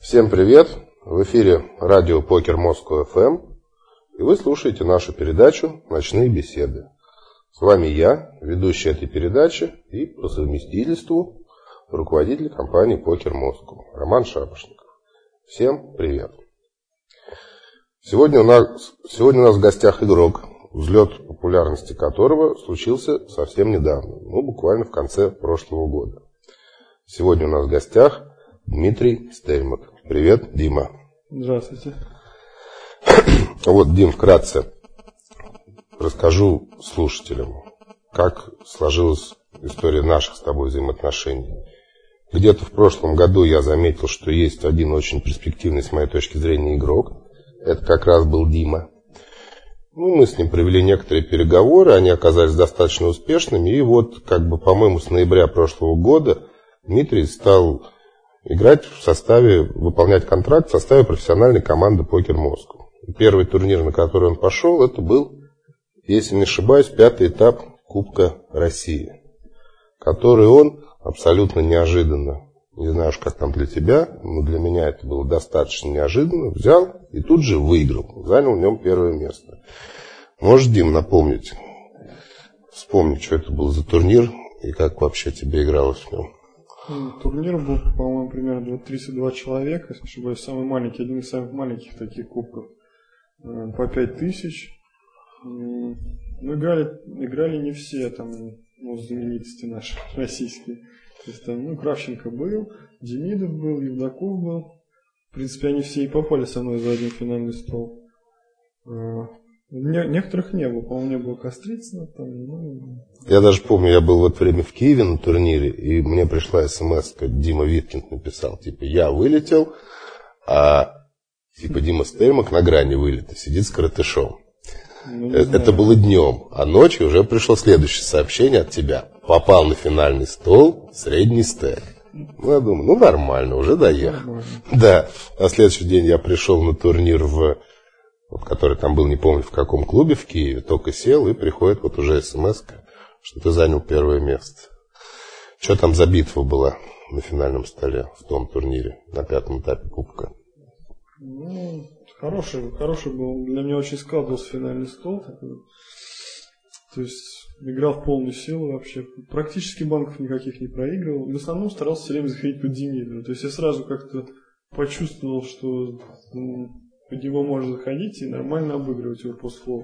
Всем привет! В эфире радио Покер Москва ФМ, и вы слушаете нашу передачу «Ночные беседы». С вами я, ведущий этой передачи и по совместительству руководитель компании Покер Москва Роман Шапошников. Всем привет! Сегодня у нас в гостях игрок, взлет популярности которого случился совсем недавно, буквально в конце прошлого года. Сегодня у нас в гостях Дмитрий Стельмах. Привет, Дима. Здравствуйте. Вот, Дим, вкратце расскажу слушателям, как сложилась история наших с тобой взаимоотношений. Где-то в прошлом году я заметил, что есть один очень перспективный, с моей точки зрения, игрок. Это как раз был Дима. Мы с ним провели некоторые переговоры, они оказались достаточно успешными. И вот, по-моему, с ноября прошлого года Дмитрий стал играть в составе, выполнять контракт в составе профессиональной команды Покер Москва. Первый турнир, на который он пошел, это был, если не ошибаюсь, 5-й этап Кубка России, который он абсолютно неожиданно, не знаю уж как там для тебя, но для меня это было достаточно неожиданно, взял и тут же выиграл, занял в нем первое место. Можешь, Дим, вспомнить, что это был за турнир и как вообще тебе игралось в нем? Турнир был, по-моему, примерно 32 человека, если не ошибаюсь, самый маленький, один из самых маленьких таких кубков, по 5000. Играли не все там, знаменитости наши российские. То есть там, Кравченко был, Демидов был, Евдоков был. В принципе, они все и попали со мной за один финальный стол. Некоторых не было, по-моему, не было Кострицына. Я даже помню, я был в это время в Киеве на турнире, и мне пришла смс, Дима Виткинд написал, я вылетел, а Дима Стельмах на грани вылета, сидит с коротышом. Это было днем, а ночью уже пришло следующее сообщение от тебя. Попал на финальный стол, средний стек. Я думаю, нормально, уже доехал. Нормально. Да, на следующий день я пришел на турнир который там был, не помню в каком клубе в Киеве, только сел и приходит уже смс-ка, что ты занял первое место. Что там за битва была на финальном столе в том турнире, на 5-м этапе Кубка? Хороший был. Для меня очень складывался финальный стол. То есть играл в полную силу вообще. Практически банков никаких не проигрывал. В основном старался все время заходить под Демидова. То есть я сразу как-то почувствовал, что под него можно заходить и нормально обыгрывать его по слов.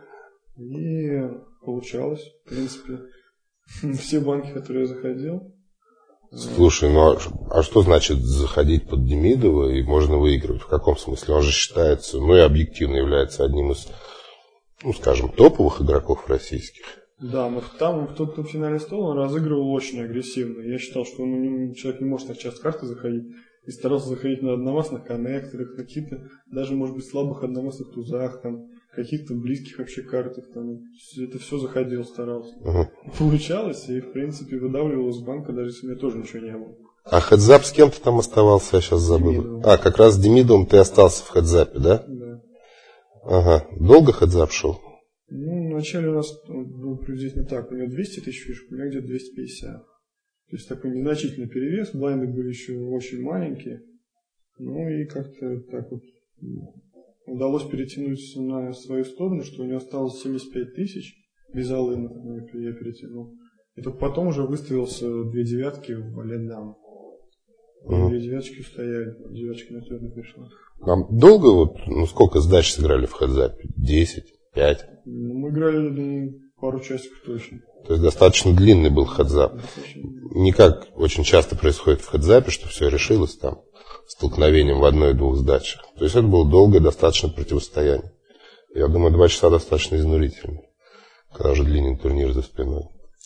И получалось, в принципе. Все банки, которые я заходил. Слушай, а что значит заходить под Демидова и можно выигрывать? В каком смысле? Он же считается, и объективно является одним из, скажем, топовых игроков российских. Да, но там в тот финальный стол он разыгрывал очень агрессивно. Я считал, что человек не может так часто карты заходить. И старался заходить на одномастных коннекторах, каких-то, даже, может быть, слабых одномастных тузах, каких-то близких вообще картах. Это все заходил, старался. Получалось, и, в принципе, выдавливал из банка, даже если у меня тоже ничего не было. А хедзап с кем ты там оставался, я сейчас забыл. Демидовым. Как раз с Демидовым ты остался в хедзапе, да? Да. Ага. Долго хедзап шел? Вначале у нас был приблизительно так. У него 200 тысяч фишек, у меня где-то 250. То есть такой незначительный перевес, блайнды были еще очень маленькие. И как-то так вот удалось перетянуть на свою сторону, что у него осталось 75 тысяч без алына, я перетянул. И только потом уже выставился 2 девятки в валет-дам. 2 девяточки устояли, девяточка на твердо пришла. Долго сколько сдач сыграли в хедзапе? 10, 5? Мы играли, пару часиков точно. То есть достаточно длинный был хедзап. Не как очень часто происходит в хедзапе, что все решилось там столкновением в 1-2 сдачах. То есть это было долгое достаточно противостояние. Я думаю, 2 часа достаточно изнурительно, когда уже длинный турнир за спиной.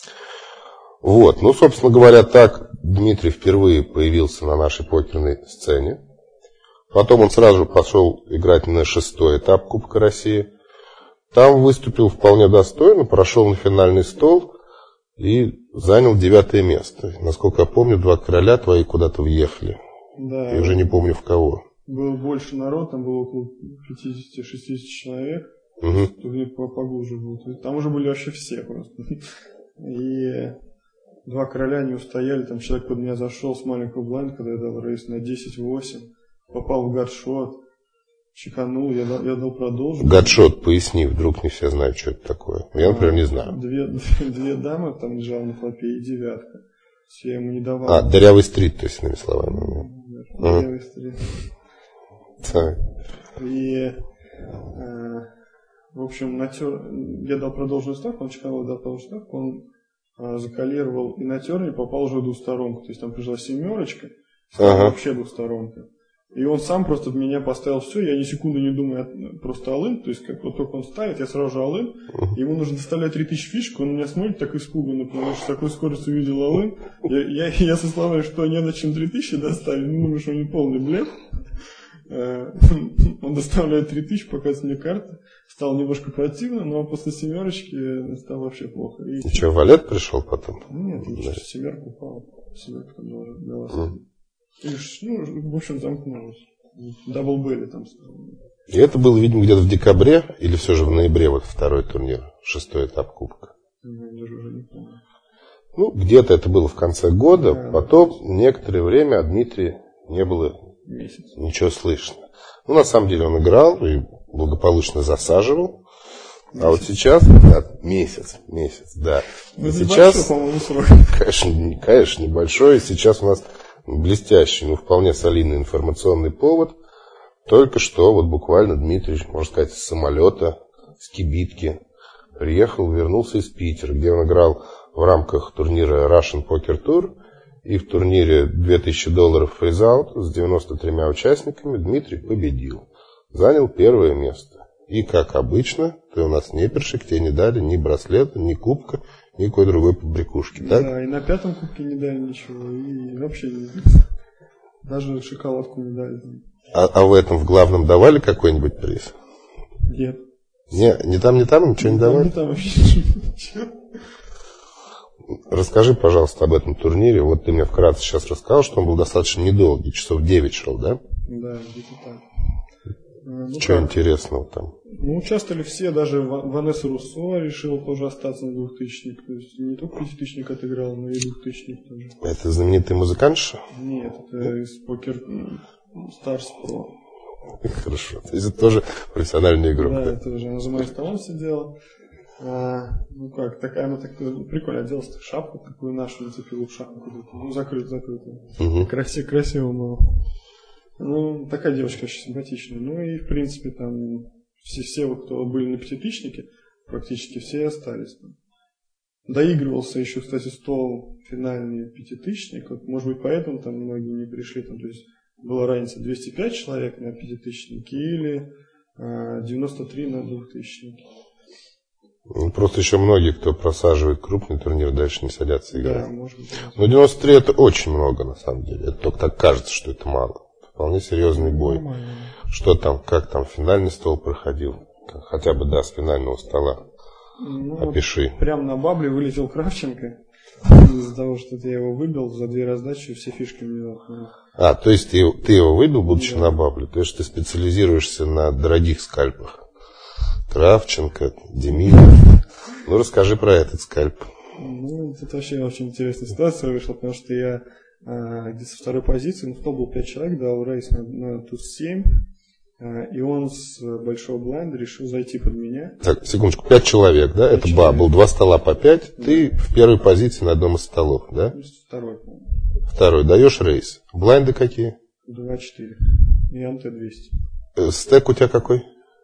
Собственно говоря, так Дмитрий впервые появился на нашей покерной сцене. Потом он сразу же пошел играть на 6-й этап Кубка России. Там выступил вполне достойно, прошел на финальный стол и занял 9-е место. Насколько я помню, 2 короля твои куда-то въехали. Да. Я уже не помню в кого. Было больше народ, там было около 50-60 человек. Турнир поглубже был. Там уже были вообще все просто. И 2 короля не устояли. Там человек под меня зашел с маленького блайнда, когда я дал рейс на 10-8. попал в гадшот, чеканул, я дал продолжить. Гадшот, поясни, вдруг не все знают, что это такое. Я, например, не знаю. Две дамы там лежала на флопе и девятка. Я ему не давал. Дырявый стрит, то есть, иными словами. Дырявый стрит. Так. И, в общем, я дал продолженную ставку, он чеканул, дал продолженную ставку, он закалировал и на терне попал уже в двусторонку. То есть там пришла семерочка, вообще двусторонка. И он сам просто в меня поставил все, я ни секунды не думаю, просто all-in, то есть как вот только он ставит, я сразу же all-in, ему нужно доставлять 3000 фишек, он меня смотрит так испуганно, потому что с такой скоростью увидел all-in, я со словами, что не на чем 3000 доставить, думаю, что он не полный блеф. Он доставляет 3000, показывает мне карты, стало немножко противно, но после семерочки стало вообще плохо. И что, валет пришел потом? Нет, семерка упала, семерка там дала. В общем, замкнулось. Даблбелли там. И это было, видимо, где-то в декабре или все же в ноябре, вот второй турнир, 6-й этап кубка? Даже уже не помню. Где-то это было в конце года, потом некоторое время от Дмитрия не было ничего слышно. На самом деле он играл и благополучно засаживал. А вот сейчас, месяц, да. Сейчас, конечно, небольшой. Сейчас у нас блестящий, вполне солидный информационный повод. Только что, вот буквально Дмитрий, можно сказать, с самолета, с кибитки, приехал, вернулся из Питера, где он играл в рамках турнира Russian Poker Tour. И в турнире $2000 фейзаут с 93 участниками Дмитрий победил. Занял первое место. И, как обычно, ты у нас не першик, тебе не дали ни браслета, ни кубка, никакой другой побрякушки, так? Да, и на 5-м кубке не дали ничего, и вообще даже шоколадку не дали. А в этом, в главном, давали какой-нибудь приз? Нет. Не там, ничего не давали? Не там вообще ничего. Расскажи, пожалуйста, об этом турнире. Вот ты мне вкратце сейчас рассказал, что он был достаточно недолгий, часов 9 шел, да? Да, где-то так. Что интересного там? Участвовали все, даже Ванесса Руссо решила тоже остаться на 2000-ник. То есть не только 5000-ник отыграл, но и 2000-ник тоже. Это знаменитый музыкантша? Нет, это из Poker Stars Pro. Хорошо. То есть это тоже профессиональная игра. Да, это уже она за моим столом сидела. Такая, она так прикольно оделась, шапку такую нашу нацепила в шапку, закрытую. Красиво было. Такая девочка очень симпатичная. И в принципе там все кто были на пятитысячнике, практически все остались там. Доигрывался еще, кстати, стол финальный пятитысячник, может быть поэтому там многие не пришли, там, то есть была разница 205 человек на пятитысячнике или 93 на двухтысячнике. Просто еще многие, кто просаживает крупный турнир, дальше не садятся играть. Да, может быть. Но 93 это очень много, на самом деле. Это только так кажется, что это мало. Вполне серьезный бой. Нормально. Что там, как там финальный стол проходил? Хотя бы, с финального стола. Опиши. Прямо на бабле вылетел Кравченко. Из-за того, что я его выбил за 2 раздачи, все фишки мне дал. То есть ты его выбил, будучи на бабле? То есть ты специализируешься на дорогих скальпах? Кравченко, Демидов. Расскажи про этот скальп. Это вообще очень интересная ситуация вышла, потому что я где-то со второй позиции, в стол был 5 человек, дал рейс на туз 7, и он с большого блайнда решил зайти под меня. Так, секундочку, 5 человек, да? 5 это человек. Был 2 стола по 5, да. Ты в первой позиции на одном из столов, да? Второй. Второй, даешь рейс. Блайнды какие? 2-4 и МТ-200. Стек у тебя какой?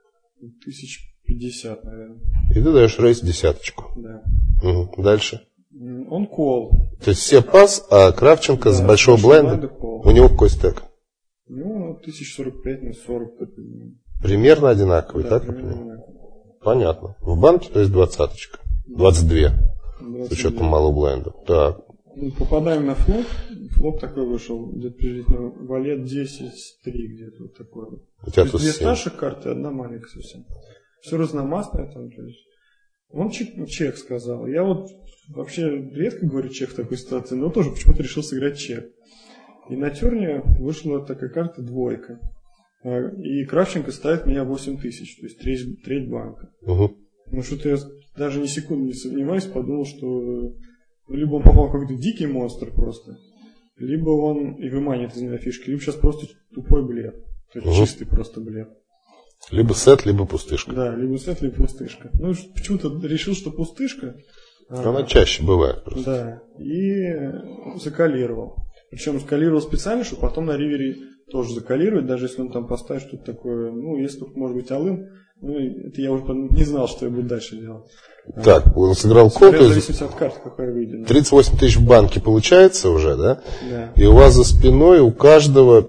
1050, наверное. И ты даешь рейс десяточку. Да. Дальше. Он кол. То есть все пас, а Кравченко с большого блайнда, у него какой стек? 1045 на 40. Примерно одинаковый, так? Примерно. Понятно. В банке, то есть 20-очка. 22. С учетом малого блайнда. Так. Попадаем на флоп. Флоп такой вышел, где-то приблизительно валет 10-3, где-то вот такой. У тебя тут 2 старших карты, 1 маленькая совсем. Все разномастное там. То есть. Он чек сказал. Я вот вообще редко говорю чек в такой ситуации, но тоже почему-то решил сыграть чек. И на терне вышла такая карта 2. И Кравченко ставит меня 8000, то есть треть банка. Что-то я даже ни секунды не сомневаюсь, подумал, что либо он попал в какой-то дикий монстр просто, либо он и выманит из меня фишки, либо сейчас просто тупой блеф. То есть чистый просто блеф. Либо сет, либо пустышка. Да, либо сет, либо пустышка. Ну, почему-то решил, что пустышка. Она чаще бывает просто. Да, и закалировал. Причем закалировал специально, чтобы потом на ривере тоже закалировать, даже если он там поставит что-то такое, ну, если только может быть алын, ну, это я уже не знал, что я буду дальше делать. Так, он сыграл кол, в зависимости от карты, какая выйдет. 38 тысяч в банке получается уже, да? Да. И у вас за спиной у каждого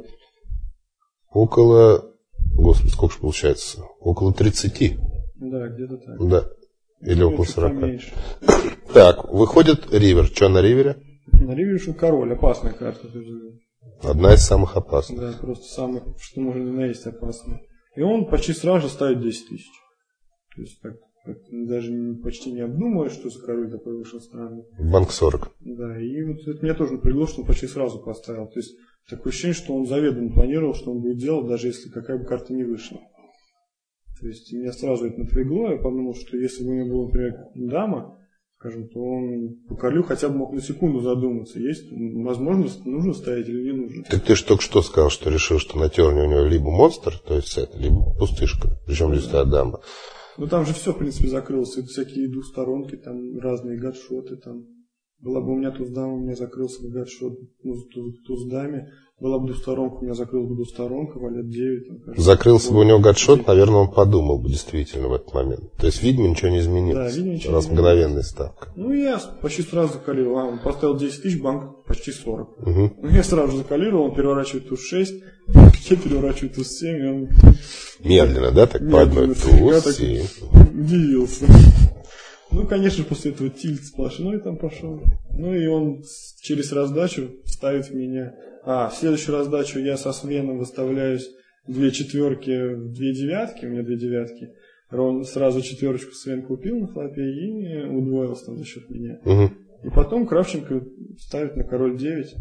около, господи, сколько же получается? Около 30. Да, где-то так. Да. Или около 40. Поменьше. Так, выходит ривер. Что на ривере? На ривере шел король, опасная карта. Одна из самых опасных. Да, просто самых, что можно ни на есть опасная. И он почти сразу же ставит 10 тысяч. То есть так даже почти не обдумывая, что за король такой вышел странный. Банк 40. Да, и вот это меня тоже напрягло, что он почти сразу поставил. То есть такое ощущение, что он заведомо планировал, что он будет делать, даже если какая бы карта не вышла. То есть меня сразу это напрягло, я подумал, что если бы у него была, например, дама, скажем, то он по королю хотя бы мог на секунду задуматься, есть возможность, нужно ставить или не нужно. Так ты же только что сказал, что решил, что на терне у него либо монстр, то есть сет, либо пустышка, причем здесь дама. Ну там же все, в принципе, закрылось, это всякие двухсторонки, там разные гадшоты, там. Была бы у меня туз-дама, у меня закрылся бы гадшот, туз-даме. Была бы двусторонка, у меня закрылась бы двусторонка, валет 9. Там, кажется, закрылся бы у него гадшот, наверное, он подумал бы действительно в этот момент. То есть, видимо, ничего не изменилось. Да, видимо, ничего раз не мгновенная ставка. Ну, я почти сразу закалировал. Он поставил 10 тысяч, банк почти 40. Угу. Ну, я сразу же закалировал, он переворачивает туз 6, я переворачиваю туз 7, и он... Медленно, да, так по одной туз и... Удивился. Ну, конечно, после этого тильт сплошной там пошел. Ну, и он через раздачу ставит в меня... в следующую раздачу я со Свеном выставляюсь 2 четверки в 2 девятки. У меня 2 девятки. Ровно сразу четверочку Свен купил на флопе и удвоился там за счет меня. Угу. И потом Кравченко ставит на король 9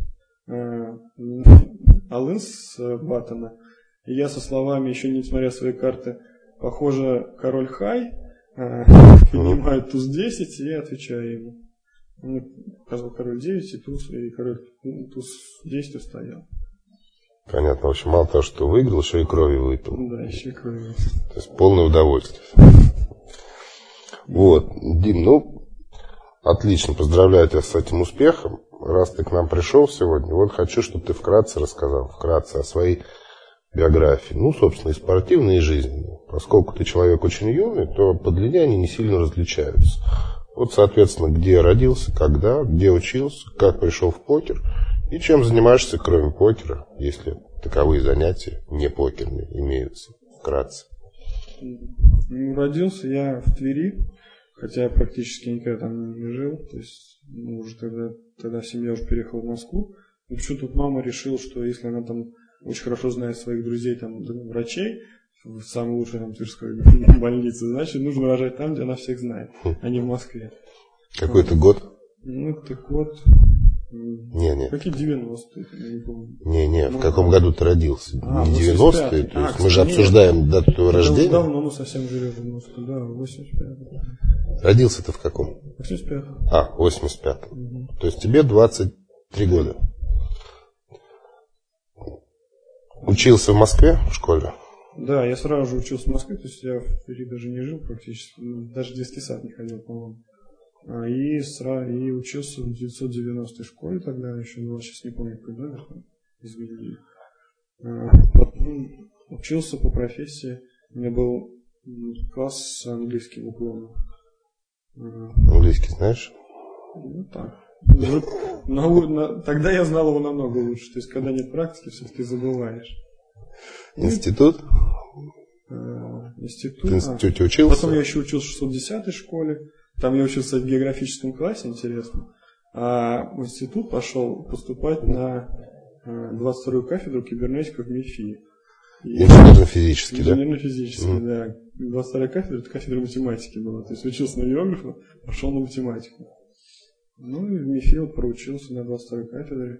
алын с баттона. И я со словами, еще не смотря свои карты, похоже, король хай, поднимаю туз 10 и отвечаю ему. Он показал король 9 и король туз 10 стоял. Понятно. В общем, мало того, что выиграл, еще и кровью выпил. Да, еще и кровью. То есть полное удовольствие. Вот, Дим, ну, отлично, поздравляю тебя с этим успехом. Раз ты к нам пришел сегодня, вот хочу, чтобы ты вкратце рассказал, о своей биографии. Ну, собственно, и спортивной, и жизненной. Поскольку ты человек очень юный, то по длине они не сильно различаются. Вот, соответственно, где родился, когда, где учился, как пришел в покер и чем занимаешься, кроме покера, если таковые занятия не покерные имеются. Вкратце. Ну, родился я в Твери, хотя я практически никогда там не жил. То есть, уже тогда семья уже переехала в Москву. И почему-то тут мама решила, что если она там очень хорошо знает своих друзей, там, врачей, в самой лучшей там Тверской больнице, значит, нужно рожать там, где она всех знает, а не в Москве. Какой-то год? Ну, это год... Не. Какие 90-е? Я не помню. Не, в каком году ты родился? Не 90-е? То есть мы же нет. обсуждаем дату твоего рождения. Давно мы совсем жили в 90-е, да, 85-й. Родился ты в каком? 85-й. 85-м. Угу. То есть тебе 23 года. Учился в Москве в школе? Да, я сразу же учился в Москве, то есть я в Твери даже не жил практически, даже в детский сад не ходил, по-моему. И учился в 990-й школе тогда, еще был, сейчас не помню, какой номер там, изменили. Потом учился по профессии, у меня был класс с английским уклоном. Английский знаешь? Ну так. Тогда я знал его намного лучше, то есть когда нет практики, все-таки забываешь. Институт? Институт. В институте учился? Потом я еще учился в 610-й школе. Там я учился в географическом классе, интересно. А в институт пошел поступать на 22-ю кафедру кибернетика в МИФИ. Инженерно-физический, да? Инженерно-физический, да. 22-я кафедра, это кафедра математики была. То есть учился на географа, пошел на математику. Ну и в МИФИ вот проучился на 22-й кафедре.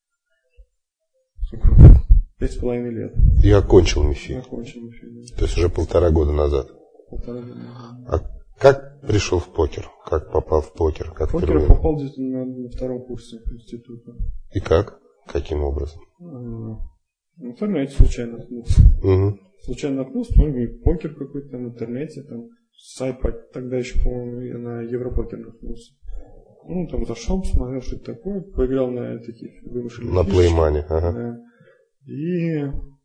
5,5 лет. И окончил МИФИ? Окончил МИФИ, да. То есть уже 1,5 года назад? 1,5 года назад. А как пришел в покер? Как попал в покер? Как в покер я попал где-то на 2-м курсе института. И как? Каким образом? В интернете случайно наткнулся. Угу. Случайно наткнулся, по-моему, покер какой-то в интернете, там, сайт, тогда еще, по-моему, я на Европокер наткнулся. Ну, там зашел, посмотрел, что это такое, поиграл на такие вымышленные На фишки. плеймане, ага. Да. И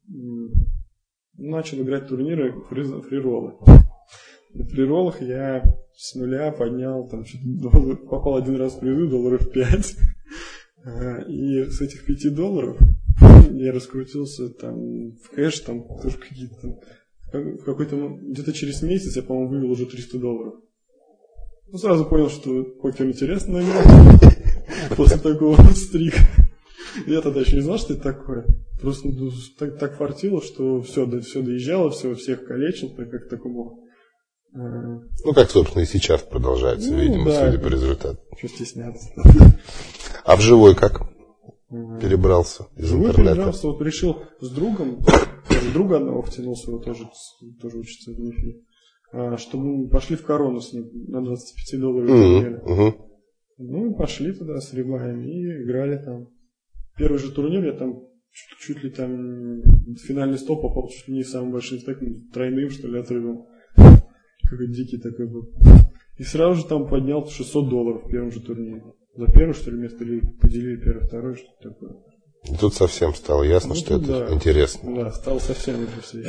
начал играть турниры фрироллы. На фрироллах я с нуля поднял, там, что-то попал один раз в призы, $5. И с этих $5 я раскрутился там в кэш, там тоже какие-то там, в какой-то, где-то через месяц я, по-моему, вывел уже $300. Ну, сразу понял, что покер интересная игра после такого стрика. Я тогда еще не знал, что это такое. Просто так фартило, что все доезжало, всех калечил, так как только мог. Ну, как, собственно, и сейчас продолжается, видимо, да, судя по результату. Что стесняться. А в живой как перебрался из интернета? Перебрался, вот решил с другом, друга одного втянулся, его тоже учится в НИФИ, чтобы мы пошли в Корону с ним на $25 турнире. Ну, и пошли туда с ребятами и играли там. Первый же турнир я там чуть ли там в финальный стоп попал, чуть ли не самым большим таким тройным, что ли, отрывом. Какой дикий такой был. И сразу же там поднял $600 в первом же турнире. За первое, что ли, место, или поделили первое, второе, что-то такое. И тут совсем стало ясно, ну, что да, это интересно. Да, стало совсем интересно.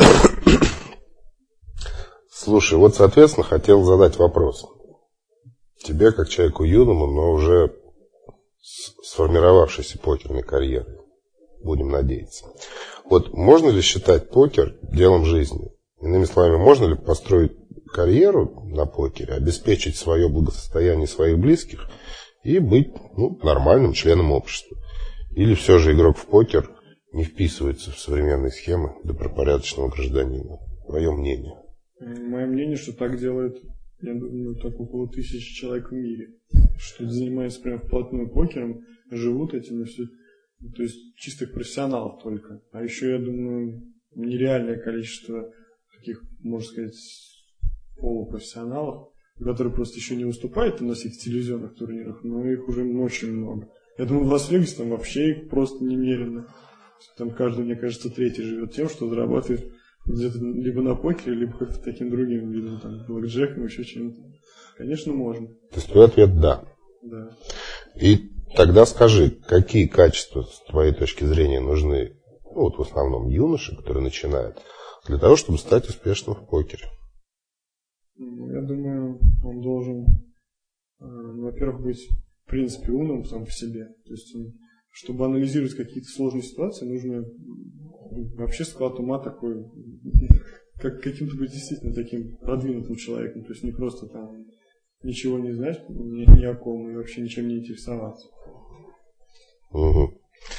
Слушай, вот, соответственно, хотел задать вопрос. Тебе, как человеку юному, но уже сформировавшейся покерной карьерой, будем надеяться. Вот можно ли считать покер делом жизни? Иными словами, можно ли построить карьеру на покере, обеспечить свое благосостояние своих близких и быть нормальным членом общества? Или все же игрок в покер не вписывается в современные схемы добропорядочного гражданина? Твое мнение? Мое мнение, что так делает, я думаю, так около 1000 человек в мире. Что занимаются прям вплотную покером, живут этим, и все. То есть чистых профессионалов только. А еще, я думаю, нереальное количество таких, можно сказать, полупрофессионалов, которые просто еще не выступают на всех телевизионных турнирах, но их уже очень много. Я думаю, в Лас-Вегасе там вообще их просто немерено. Там каждый, мне кажется, третий живет тем, что зарабатывает где-то либо на покере, либо как-то таким другим видом, там, блэкджеком, еще чем-то. Конечно, можно. То есть твой ответ да. Да. И тогда скажи, какие качества, с твоей точки зрения, нужны, в основном юноше, который начинает, для того, чтобы стать успешным в покере? Я думаю, он должен, во-первых, быть в принципе умным сам по себе. То есть, чтобы анализировать какие-то сложные ситуации, нужно вообще склад ума такой, как каким-то быть действительно таким продвинутым человеком. То есть не просто там ничего не знать ни о ком и вообще ничем не интересоваться. Угу.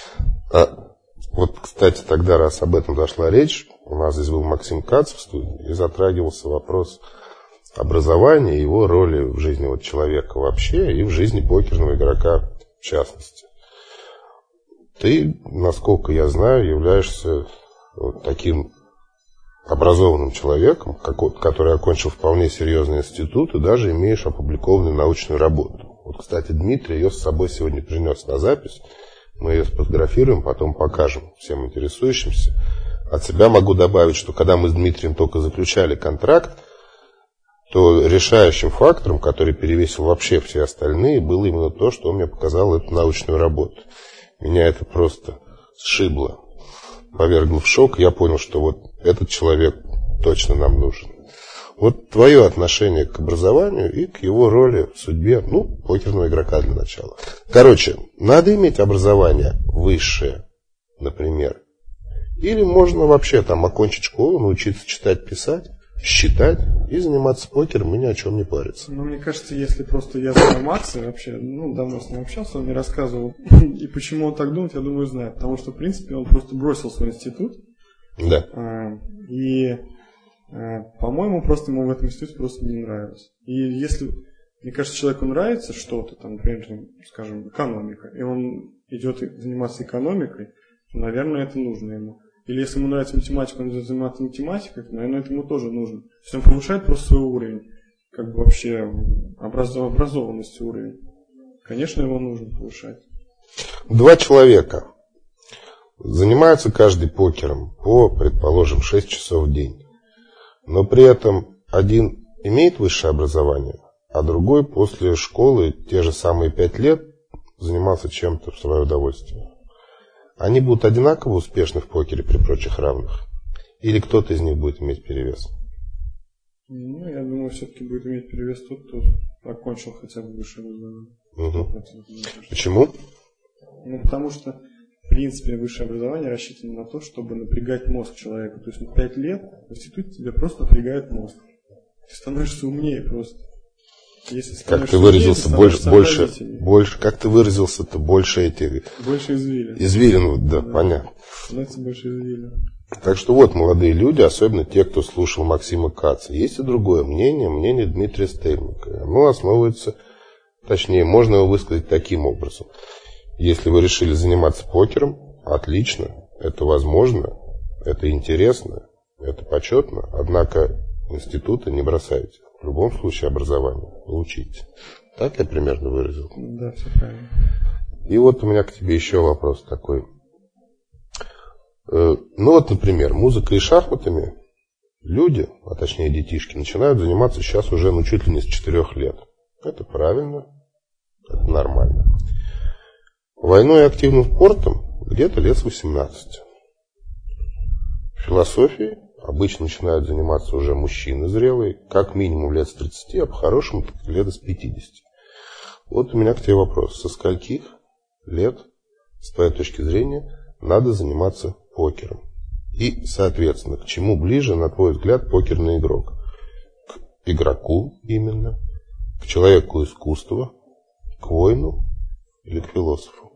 Вот, кстати, тогда, раз об этом зашла речь, у нас здесь был Максим Кац в студии, и затрагивался вопрос образования и его роли в жизни человека вообще и в жизни покерного игрока в частности. Ты, насколько я знаю, являешься таким образованным человеком, который окончил вполне серьезный институт и даже имеешь опубликованную научную работу. Вот, кстати, Дмитрий ее с собой сегодня принес на запись. Мы ее сфотографируем, потом покажем всем интересующимся. От себя могу добавить, что когда мы с Дмитрием только заключали контракт, то решающим фактором, который перевесил вообще все остальные, было именно то, что он мне показал эту научную работу. Меня это просто сшибло, повергло в шок. Я понял, что вот этот человек точно нам нужен. Вот твое отношение к образованию и к его роли в судьбе, покерного игрока для начала. Короче, надо иметь образование высшее, например. Или можно вообще там окончить школу, научиться читать, писать, считать и заниматься покером и ни о чем не париться. Мне кажется, если просто я знаю Макса вообще, давно с ним общался, он мне рассказывал, и почему он так думает, я думаю, знает. Потому что, в принципе, он просто бросил свой институт. Да. И, по-моему, просто ему в этом институте просто не нравилось. И если, мне кажется, человеку нравится что-то, там, например, скажем, экономика, и он идет заниматься экономикой, то, наверное, это нужно ему. Или если ему нравится математика, он идет заниматься математикой, наверное, это ему тоже нужно. То есть он повышает просто свой уровень, вообще образованности уровень. Конечно, его нужно повышать. Два человека занимаются каждый покером по, предположим, 6 часов в день. Но при этом один имеет высшее образование, а другой после школы те же самые 5 лет занимался чем-то в свое удовольствие. Они будут одинаково успешны в покере при прочих равных? Или кто-то из них будет иметь перевес? Ну, я думаю, все-таки будет иметь перевес тот, кто окончил хотя бы высшее образование. Угу. Почему? Ну, потому что, в принципе, высшее образование рассчитано на то, чтобы напрягать мозг человека. То есть 5 лет в институте тебе просто напрягает мозг. Ты становишься умнее просто. Если как ты выразился, больше, как ты выразился-то, больше этих... Больше извилин. Извилин, да, понятно. Становится больше извилин. Так что вот, молодые люди, особенно те, кто слушал Максима Каца, есть и другое мнение, мнение Дмитрия Стельмака. Оно основывается, точнее, можно его высказать таким образом. Если вы решили заниматься покером, отлично, это возможно, это интересно, это почетно, однако института не бросайте. В любом случае образование получите. Так я примерно выразил? Да, все правильно. И вот у меня к тебе еще вопрос такой. Ну вот, например, музыкой и шахматами люди, а точнее детишки, начинают заниматься сейчас уже чуть ли не с 4 лет. Это правильно, это нормально. Войной и активным спортом где-то лет с 18. Философией обычно начинают заниматься уже мужчины зрелые, как минимум лет с 30, а по-хорошему лет с 50. Вот у меня к тебе вопрос. Со скольких лет, с твоей точки зрения, надо заниматься покером? И, соответственно, к чему ближе, на твой взгляд, покерный игрок? К игроку именно? К человеку искусства? К воину? Или к философу?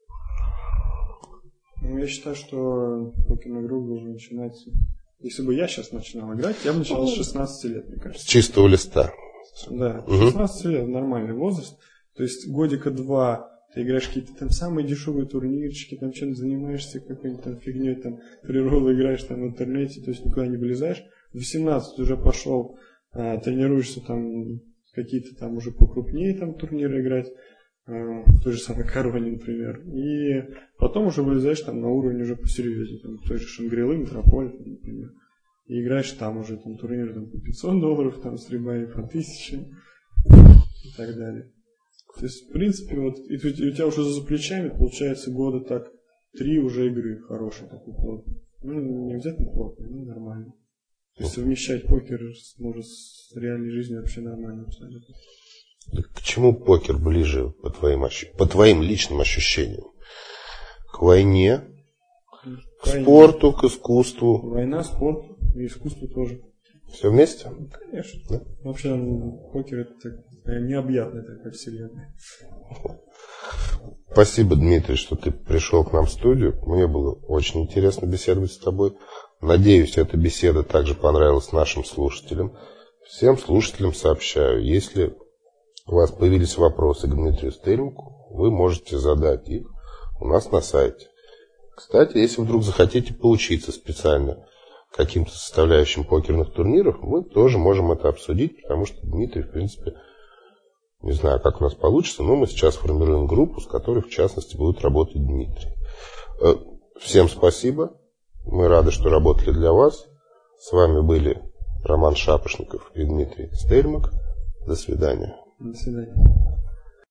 Ну, я считаю, что покерный игрок должен начинать... Если бы я сейчас начинал играть, я бы начинал с 16 лет, мне кажется. С чистого листа. Да, 16 лет нормальный возраст. То есть годика 2 ты играешь какие-то там самые дешевые турнирчики, там чем-то занимаешься, какой-нибудь там фигней, там фриролл играешь там в интернете, то есть никуда не вылезаешь. В 18 уже пошел, тренируешься там какие-то там уже покрупнее там турниры играть, в той же самой Короне, например. И потом уже вылезаешь там на уровень уже посерьезнее, там, той же Шангрилы, Метрополь, например. И играешь там уже там турниры там, по $500, там с рибами по 1000 и так далее. То есть, в принципе, вот и у тебя уже за плечами получается года так 3 уже игры хорошие, такой плотный. Ну, не обязательно плотный, но нормально. То есть совмещать покер может с реальной жизнью вообще нормально абсолютно. К чему покер ближе по твоим личным ощущениям? К войне, к спорту, к искусству? Война, спорт и искусство тоже. Все вместе? Конечно. Да? Вообще покер это необъятная такая вселенная. Спасибо, Дмитрий, что ты пришел к нам в студию. Мне было очень интересно беседовать с тобой. Надеюсь, эта беседа также понравилась нашим слушателям. Всем слушателям сообщаю, если у вас появились вопросы к Дмитрию Стельмаку, вы можете задать их у нас на сайте. Кстати, если вдруг захотите поучиться специально каким-то составляющим покерных турниров, мы тоже можем это обсудить, потому что Дмитрий, в принципе, не знаю, как у нас получится, но мы сейчас формируем группу, с которой, в частности, будет работать Дмитрий. Всем спасибо. Мы рады, что работали для вас. С вами были Роман Шапошников и Дмитрий Стельмак. До свидания. До свидания.